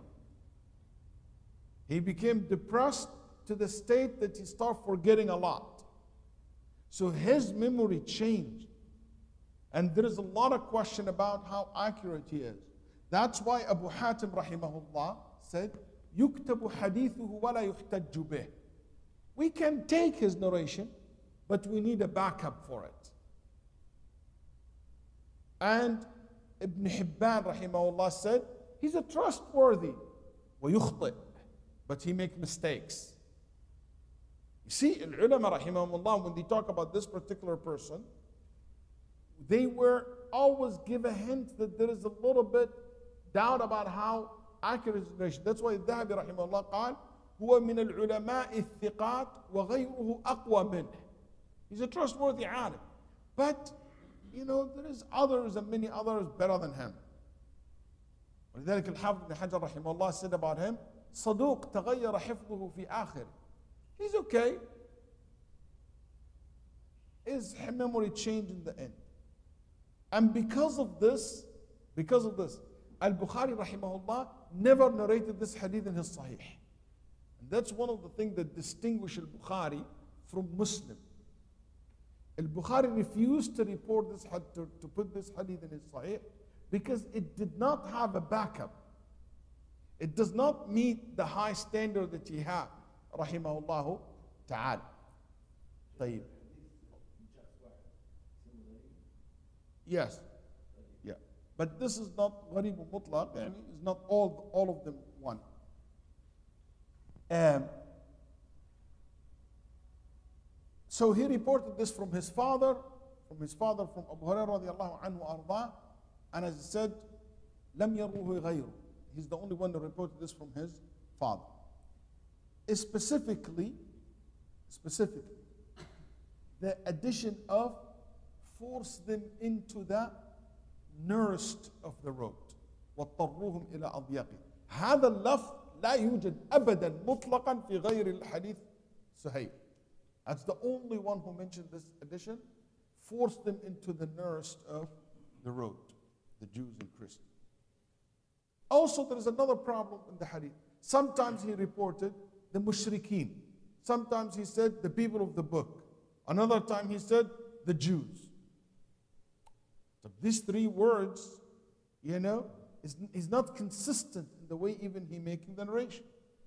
He became depressed to the state that he started forgetting a lot. So his memory changed. And there is a lot of question about how accurate he is. That's why Abu Hatim rahimahullah said, يُكْتَبُ حَدِيثُهُ وَلَا يُحْتَجُّ بِهِ. We can take his narration, but we need a backup for it. And Ibn Hibban rahimahullah said, he's a trustworthy, وَيُخْطِئ, but he makes mistakes. You see, al-ulama rahimahumullah, when they talk about this particular person, they were always give a hint that there is a little bit doubt about how accurate his narration. That's why الذهبي rahimahullah قال هو من العلماء الثقات وغيره أقوى منه. He's a trustworthy alim. But, there is others and many others better than him. ولذلك الحافظ بن حجر رحمه الله said about him, صدوق تغير حفظه في آخر. He's okay. His memory changed in the end. And because of this, Al-Bukhari rahimahullah never narrated this hadith in his Sahih. And that's one of the things that distinguish al-Bukhari from Muslim. Al-Bukhari refused to report this, to put this hadith in his Sahih because it did not have a backup. It does not meet the high standard that he had, rahimahullah ta'ala. طيب. Yes. Yeah. But this is not gharib mutlaq, and it's not all of them one. So he reported this from his father, from Abu Hurairah radiallahu anhu arda, and as he said, لم يروه غيره. He's the only one that reported this from his father. Specifically, the addition of force them into the nearest of the road. واضطروهم إلى أضيقه. هذا اللفظ لا يوجد أبدا مطلقا في غير الحديث سهيل. That's the only one who mentioned this addition. Force them into the nearest of the road, the Jews and Christians. Also, there is another problem in the hadith. Sometimes he reported the mushrikeen. Sometimes he said the people of the book. Another time he said the Jews. So these three words, is not consistent in the way even he making the narration.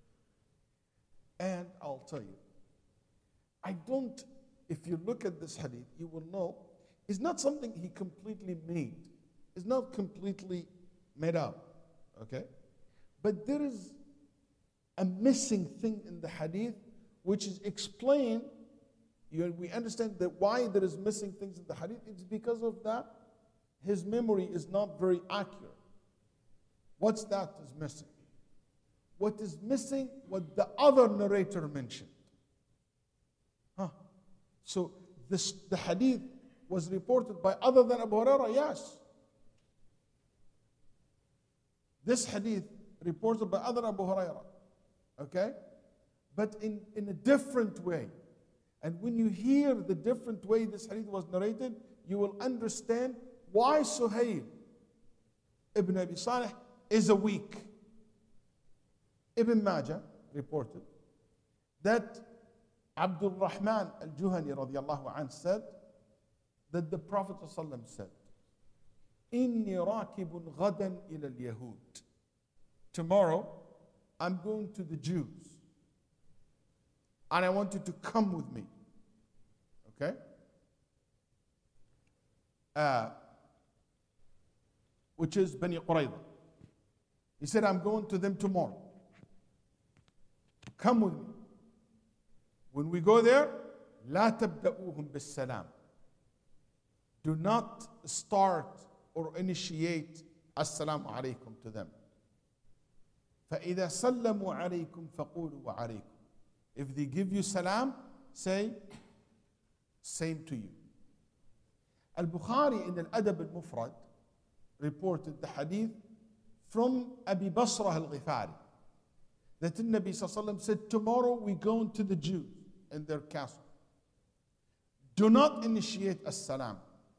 And I'll tell you, if you look at this hadith, you will know it's not something he completely made. It's not completely made up. Okay? But there is a missing thing in the hadith which is explained. We understand that why there is missing things in the hadith. It's because of that his memory is not very accurate. What's that is missing? What is missing? What the other narrator mentioned. So the hadith was reported by other than Abu Hurairah, yes. This hadith reported by other Abu Hurairah, okay? But in a different way. And when you hear the different way this hadith was narrated, you will understand why Suhail ibn Abi Salih is a weak. Ibn Majah reported that Abdul Rahman al-Juhani radiallahu anh said that the Prophet ﷺ said, إِنِّي رَاكِبٌ غَدًا إِلَى الْيَهُودِ. Tomorrow, I'm going to the Jews. And I want you to come with me. Okay? Which is Bani Qurayza. He said, I'm going to them tomorrow. Come with me. When we go there, لا تبدأوهم بالسلام. Do not start or initiate السلام عليكم to them. فإذا سلموا عليكم فقولوا وعليكم. If they give you salam, say same to you. Al-Bukhari in Al-Adab al-Mufrad reported the hadith from Abi Basrah al-Ghifari that the Nabi sallallahu alaihi wasallam said, tomorrow we go into the Jews in their castle. Do not initiate as-salam.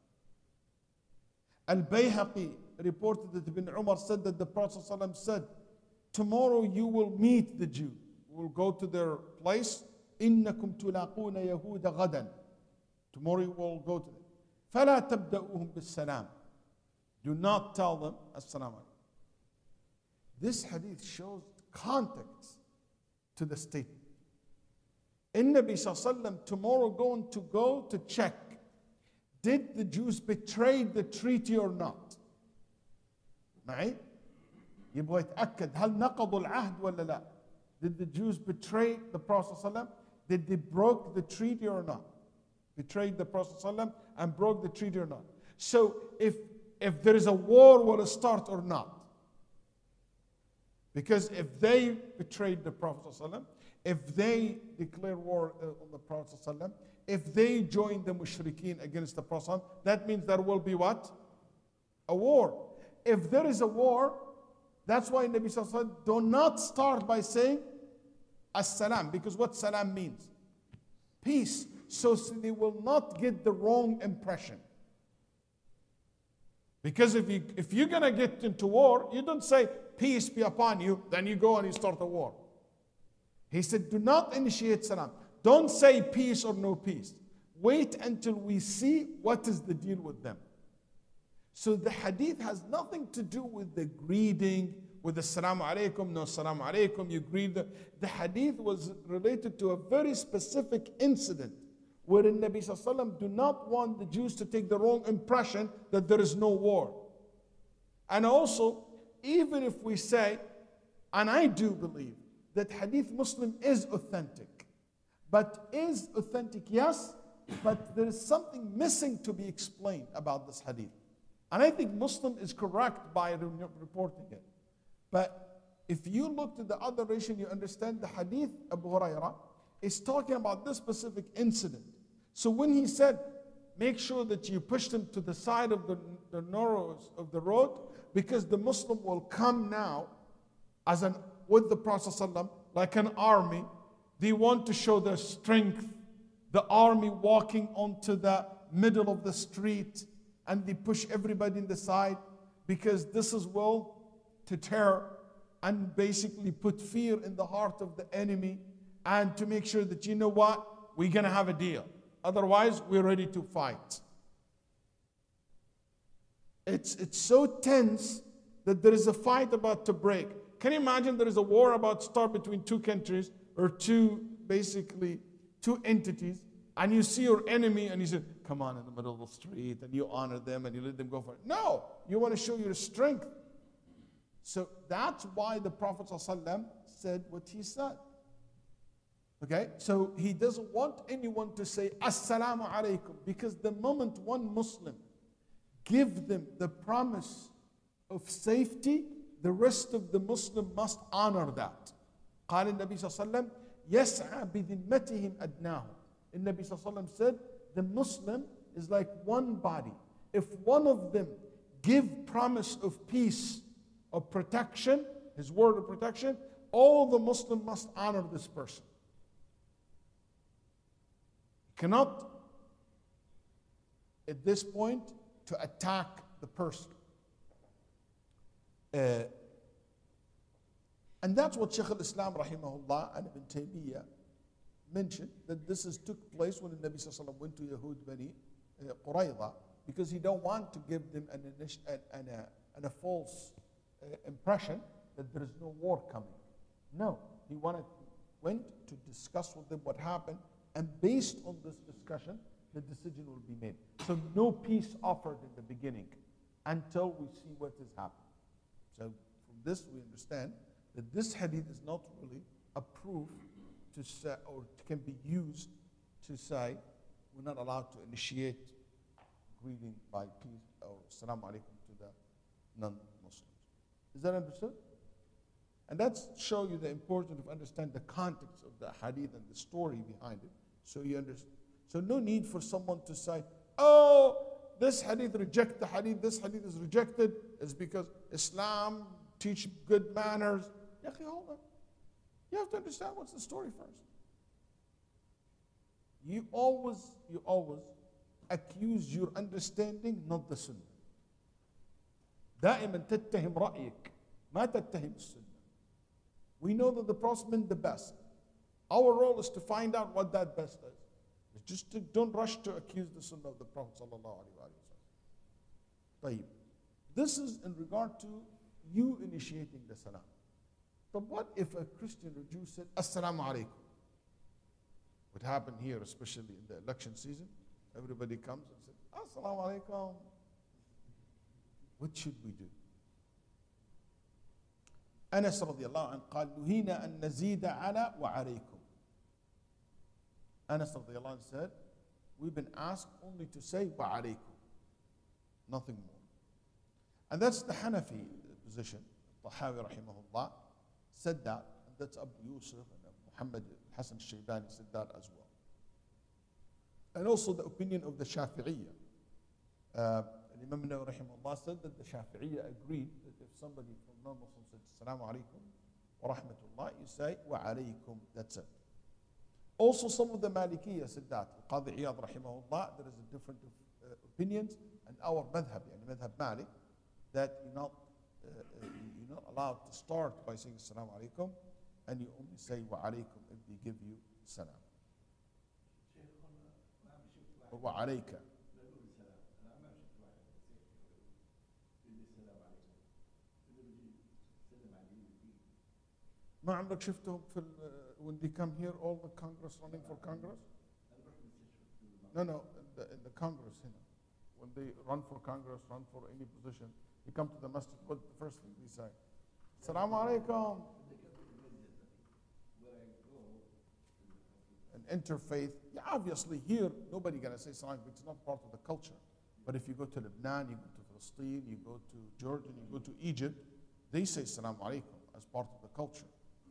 Al-Bayhaqi reported that Ibn Umar said that the Prophet sallallahu alaihi wasallam said, tomorrow you will meet the Jews. We will go to their place. إِنَّكُمْ تُلَاقُونَ يَهُودَ غَدًا. Tomorrow you will go to them. فَلَا تَبْدَؤُهُمْ بِالسَّلَامِ. Do not tell them as-salam alaikum. This hadith shows context to the statement. In Nabi sallallahu alaihi wasallam tomorrow going to go to check, did the Jews betray the treaty or not? معي؟ يبغى يتأكد هل نقضوا العهد ولا لا? Did the Jews betray the Prophet sallallahu alaihi wasallam? Did they broke the treaty or not? Betrayed the Prophet sallallahu alaihi wasallam and broke the treaty or not? So if there is a war, will it start or not? Because if they betrayed the Prophet ﷺ, if they declare war on the Prophet ﷺ, if they join the mushrikeen against the Prophet ﷺ, that means there will be what? A war. If there is a war, that's why Nabi ﷺ do not start by saying as-salam, because what salam means? Peace. So they will not get the wrong impression. Because if you're going to get into war, you don't say, peace be upon you, then you go and you start a war. He said, do not initiate salam. Don't say peace or no peace. Wait until we see what is the deal with them. So the hadith has nothing to do with the greeting, with the salamu alaikum, no salamu alaikum, you greet them. The hadith was related to a very specific incident where the Nabi Sallallahu Alaihi Wasallam do not want the Jews to take the wrong impression that there is no war. And also, even if we say, and I do believe, that Hadith Muslim is authentic. But is authentic, yes, but there is something missing to be explained about this Hadith. And I think Muslim is correct by reporting it. But if you look to the other version, you understand the Hadith Abu Hurairah is talking about this specific incident. So when he said, make sure that you push them to the side of the narrows of the road, because the Muslim will come now with the Prophet ﷺ, like an army. They want to show their strength. The army walking onto the middle of the street, and they push everybody in the side, because this is to terror and basically put fear in the heart of the enemy, and to make sure that, you know what, we're going to have a deal. Otherwise, we're ready to fight. It's so tense that there is a fight about to break. Can you imagine there is a war about to start between two countries, or two entities, and you see your enemy and you say, come on, in the middle of the street, and you honor them and you let them go for it. No, you want to show your strength. So that's why the Prophet ﷺ said what he said. Okay, so he doesn't want anyone to say Assalamu alaikum, because the moment one Muslim give them the promise of safety, the rest of the Muslim must honor that. قال النبي صلى الله عليه وسلم يسعى بذمتهم أدناهم. The Nabi صلى الله عليه وسلم said, the Muslim is like one body. If one of them give promise of peace, of protection, his word of protection, all the Muslim must honor this person. Cannot, at this point, to attack the person. And that's what Shaykh al-Islam rahimahullah and Ibn Taymiyyah mentioned, that this took place when the Nabi Sallallahu Alaihi Wasallam went to Yahud Bani Qurayza, because he don't want to give them a false impression that there is no war coming. No, he went to discuss with them what happened, and based on this discussion, the decision will be made. So no peace offered in the beginning until we see what is happening. So from this we understand that this hadith is not really a proof to say, or can be used to say, we're not allowed to initiate greeting by peace or salam alaikum to the non-Muslims. Is that understood? And that's show you the importance of understand the context of the hadith and the story behind it. So you understand. So no need for someone to say, oh, this hadith reject the hadith, this hadith is rejected, is because Islam teach good manners. Hold on. You have to understand what's the story first. You always accuse your understanding, not the sunnah. دائما تتهم رأيك ما تتهم السنة. We know that the Prophet meant the best. Our role is to find out what that best is. Don't rush to accuse the sunnah of the Prophet sallallahu alaihi wasallam. This is in regard to you initiating the salam. But what if a Christian or Jew said, Assalamu alaikum? What happened here, especially in the election season, everybody comes and says, Assalamu alaikum. What should we do? Anas radiallahu anhu قال نهينا أن نزيد على وعليكم. Anas radiallahu anhu said, we've been asked only to say وعليكم, nothing more. And that's the Hanafi position. Tahawi rahimahullah said that, and that's Abu Yusuf and Muhammad Hassan Shaybani said that as well. And also the opinion of the Shafi'iyya. Imam Nawawi rahimahullah said that the Shafi'iyya agreed that if somebody from non-Muslim said Assalamu alaikum wa rahmatullah, you say wa alaykum, that's it. Also some of the Malikiyya said that. Qadi Iyad rahimahullah, there is a different opinions, and our madhab, madhab Malik, that you're not allowed to start by saying Assalamu alaikum and you only say wa alaykum if they give you salam. Or wa alayka. ما عمرك شفتهم في when they come here all the Congress running for Congress? No, in the Congress, you know, when they run for Congress, run for any position, they come to the masjid. What's the first thing they say? Assalamu alaikum. An interfaith. Yeah, obviously here nobody gonna say salam because it's not part of the culture. But if you go to Lebanon, you go to Palestine, you go to Jordan, you go to Egypt, they say salam alaikum as part of the culture.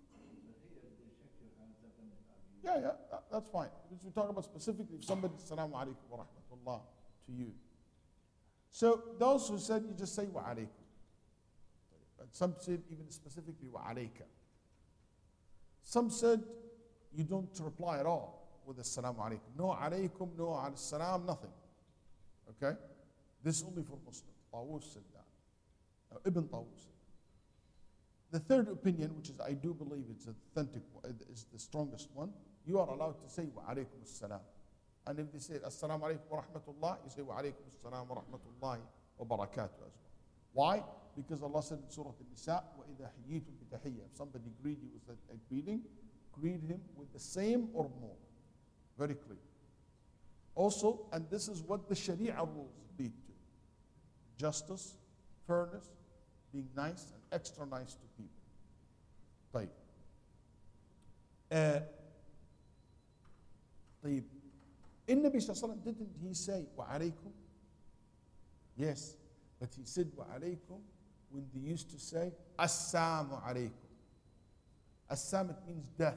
Yeah, that's fine. Because we talk about specifically if somebody says Assalamu alaikum wa rahmatullah to you. So those who said you just say wa alaikum. But some said even specifically wa alayka. Some said you don't reply at all with Assalamu alaikum. No alaikum, no al salam, nothing. Okay? This is only for Muslims. Tawus said that. Ibn Tawus said that. The third opinion, which is I do believe it's authentic, is the strongest one. You are allowed to say wa alaykum as-salam. And if they say assalamu alaykum wa rahmatullah, you say wa alaykum as-salam wa rahmatullahi wa barakatuh as well. Why? Because Allah said in Surah An-Nisa, وَإِذَا حَيِّيتُم بِتَحِيَّةٍ. If somebody greet you with a greeting, greet him with the same or more. Very clear. Also, and this is what the Sharia rules lead to. Justice, fairness, being nice and extra nice to people. طيب. طيب. النبي صلى الله عليه وسلم, didn't he say وعليكم? Yes, but he said وعليكم when they used to say السلام عليكم. السلام, it means death.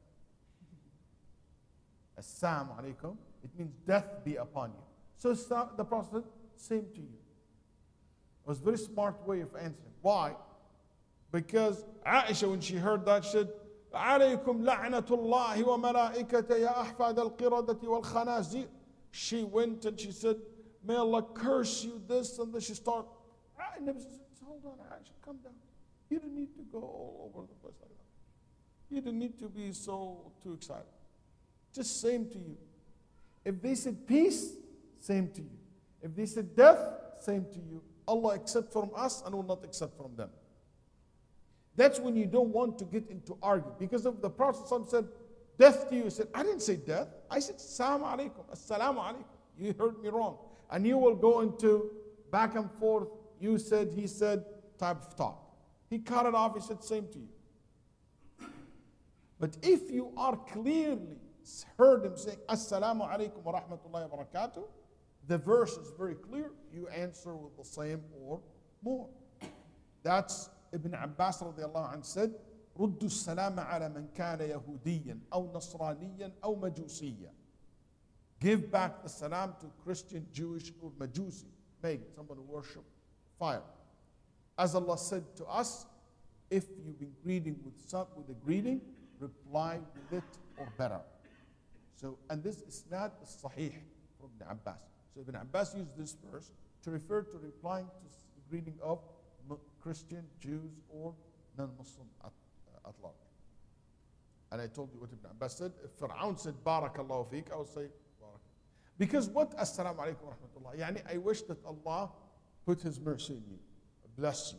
السلام عليكم, it means death be upon you. So the Prophet said, same to you. It was a very smart way of answering. Why? Because Aisha, when she heard that, said, عليكم لعنة الله وملائكته يا أحفاد القردة والخنازير. She went and she said, may Allah curse you this and this. She started. And Nabi said, hold on, Aisha, come down. You don't need to go all over the place like that. You don't need to be so too excited. Just same to you. If they said peace, same to you. If they said death, same to you. Allah accept from us and will not accept from them. That's when you don't want to get into argument. Because if the Prophet said death to you, he said, I didn't say death. I said Assalamu alaikum. Assalamu alaikum. You heard me wrong. And you will go into back and forth, you said, he said type of talk. He cut it off, he said same to you. But if you are clearly heard him saying Assalamu alaikum wa rahmatullahi wa barakatuh, the verse is very clear. You answer with the same or more. That's Ibn Abbas radiallahu anhu said, رُدُّ السَّلَامَ عَلَى مَنْ كَانَ يَهُودِيًّا أَوْ نَصْرَانِيًّا أَوْ مَجُوسِيًّا. Give back the salam to Christian, Jewish, or Majusi, pagan, someone who worship fire. As Allah said to us, if you've been greeting with a greeting, reply with it or better. So, and this is not sahih from Ibn Abbas. So Ibn Abbas used this verse to refer to replying to the greeting of Christian, Jews, or non-Muslim at large. And I told you what Ibn Abbas said. If Fir'aun said, Barakallahu feek, I would say, Barak. Because what Assalamu alaikum wa rahmatullah? Yani, I wish that Allah put His mercy in you, bless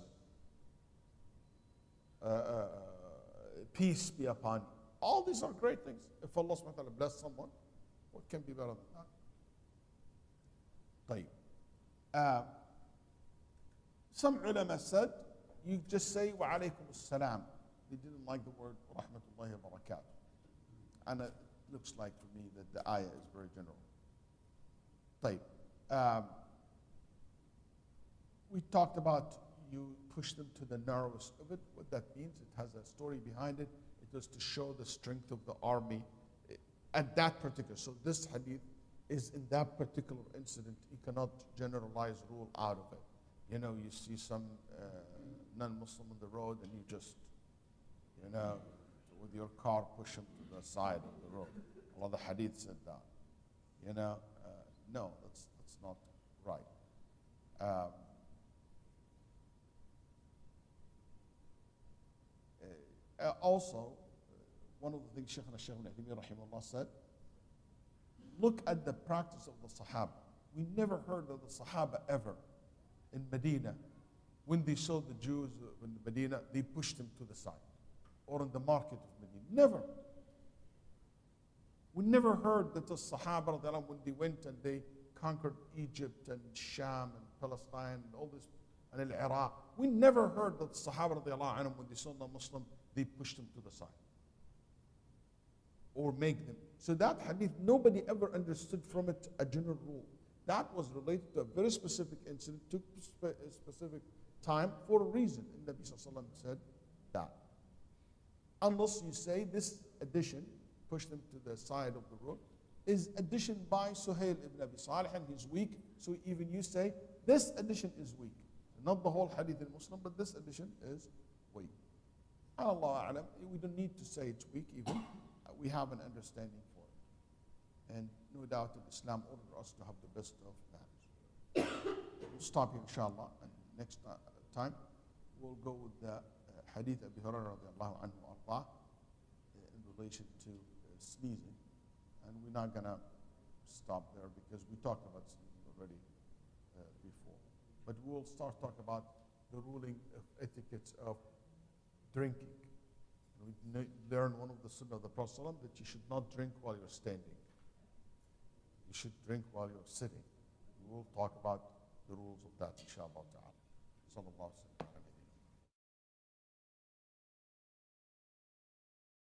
you, peace be upon you. All these are great things. If Allah subhanahu wa ta'ala bless someone, what can be better than that? طيب. Some ulama said, you just say wa alaykum as-salam. They didn't like the word rahmatullahi wa barakatuh. And it looks like to me that the ayah is very general. طيب. We talked about you push them to the narrowest of it. What that means, it has a story behind it. It was to show the strength of the army at that particular. So this hadith is in that particular incident. You cannot generalize rule out of it. You know, you see some non-Muslim on the road and you just, you know, with your car push him to the side of the road. Allah the hadith said that. You know, no, that's not right. Also, one of the things Shaykh ibn Uthaymeen rahimahullah said, look at the practice of the Sahaba. We never heard of the Sahaba ever in Medina. When they saw the Jews in Medina, they pushed them to the side. Or in the market of Medina. Never. We never heard that the Sahaba, when they went and they conquered Egypt and Sham and Palestine and all this, and Iraq, we never heard that the Sahaba, when they saw the Muslim, they pushed them to the side. Or make them. So that hadith, nobody ever understood from it a general rule. That was related to a very specific incident, took a specific time for a reason. And Nabi Sallallahu Alaihi Wasallam said that. Unless you say this addition, push them to the side of the road, is addition by Suhail ibn Abi Salih, and he's weak. So even you say, this addition is weak. Not the whole hadith in Muslim, but this addition is weak. Allah A'lam, we don't need to say it's weak even. We have an understanding for it. And no doubt that Islam ordered us to have the best of manners. We'll stop here, inshallah, and next time we'll go with the hadith of Abu Hurairah radiallahu anhu arda, in relation to sneezing. And we're not going to stop there because we talked about sneezing already before. But we'll start talking about the ruling of etiquettes of drinking. We learn one of the sunnah of the Prophet ﷺ that you should not drink while you're standing. You should drink while you're sitting. We will talk about the rules of that, inshallah ta'ala. Sallallahu alaihi wa sallam.